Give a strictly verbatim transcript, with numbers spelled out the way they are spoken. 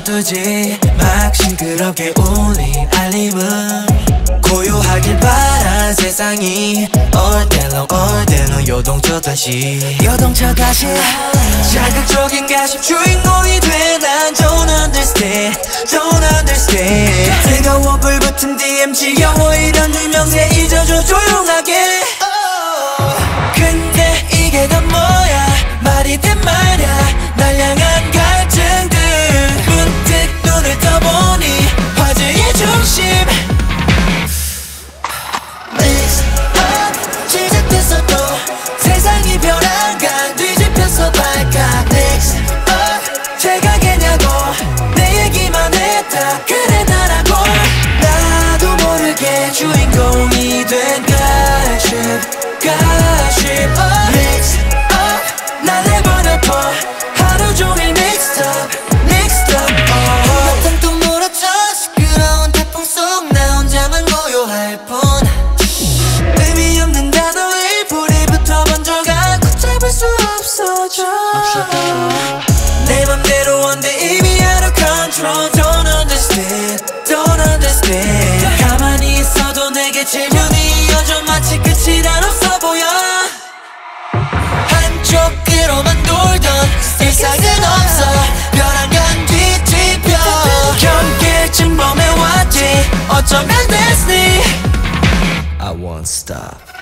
쏟두지 막 싱그럽게 울린 알림은 고요하길 바란 세상이 얼때론 얼때론 요동쳐 다시 요동쳐 다시 자극적인가 싶 주인공이 돼 난 don't understand don't understand 뜨거워 불붙은 디엠 지겨워 이런 유명세 잊어줘 조용하게 근데 이게 다 뭐야 말이 된 말야 날 향한 갈증들 문득 눈을 떠보니 화제의 중심 Mix up 시작됐어 또 세상이 벼랑간 뒤집혔어 발칵 Mix up 제각이냐고 내 얘기만 했다 그래 나라고 나도 모르게 주인공이 된 가십 가십 Mix up 날 내버려둬 하루 종일 mixed up mixed up 한바탕 또 몰아쳐 시끄러운 태풍 속 나 혼자만 고요할 뿐 의미 없는 단어에 불이 붙어 번져가 걷잡을 수 없어져 내 맘대로 한데 이미 out of control don't understand don't understand 가만히 있어도 내게 질문이 이어져 마치 끝이 난 없어 보여 한쪽으로만 돌던 일상은 없어 벼랑간 뒤집혀 경계쯤 범해왔지 어쩌면 됐니 I won't stop